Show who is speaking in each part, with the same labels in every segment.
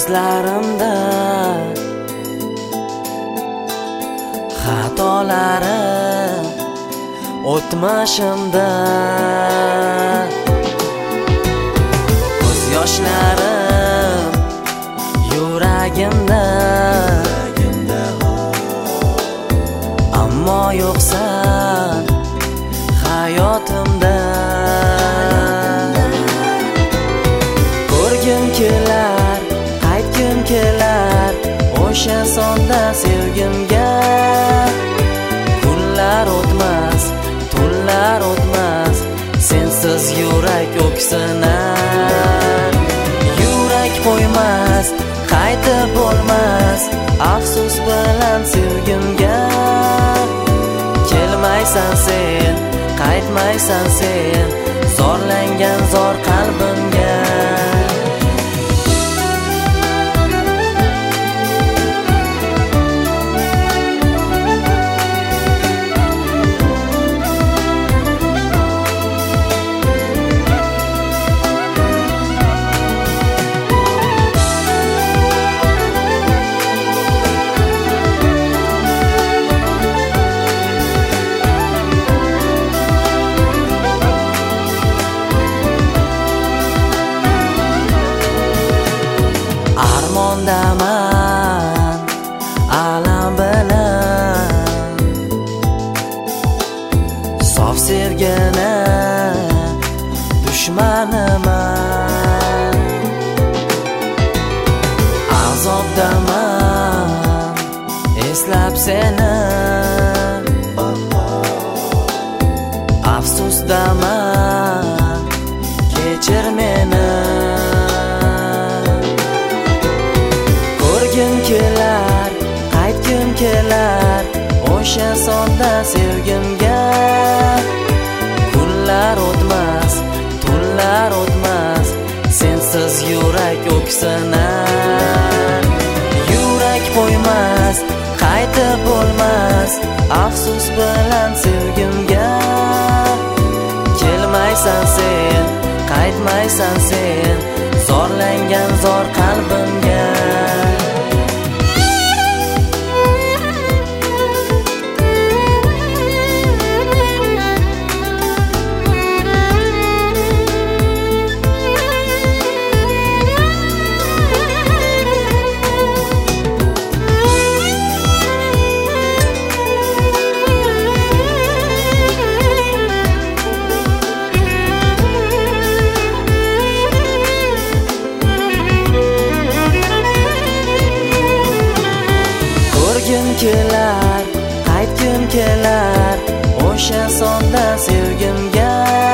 Speaker 1: eslarimda xatolarim o'tmishimda ko'z yoshlarim yuragimda ammo yo'qsan hayotimda. Ko'rgim kelar, qaytgim kelar o'sha sonda sevgimga. Kunlar o'tmas, tunlar o'tmas, sensiz yurak o'ksinar. Yurak qo'ymas, qaytib bo'lmas, afsus bilan sevgimga. Kelmaysan sen, qaytmaysan sen, zorlangan zor qalbimga. Armondaman alam bilan, sof sevgini dushmaniman. Azobdaman eslab seni, afsusdaman kechir meni. Ko'rgim kelar, qaytgim kelar o'sha sonda sevgimga. Kunlar o'tmas, tunlar o'tmas, sensiz yurak o'ksinar. Yurak qo'ymas, qaytib bo'lmas, afsus bilan sevgimga. Kelmaysan sen, qaytmaysan sen, zorlangan zor qalbimga. Ko'rgim kelar, qaytgim kelar o'sha sonda sevgimga.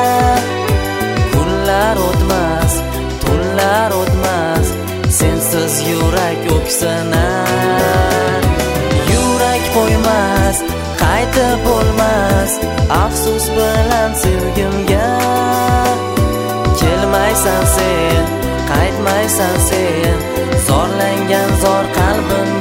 Speaker 1: Kunlar o'tmas, tunlar o'tmas, sensiz yurak o'ksinar. Yurak qo'ymas, qaytib bo'lmas, afsus bilan sevgimga. Kelmaysan sen, qaytmaysan sen, zorlangan zor qalbim.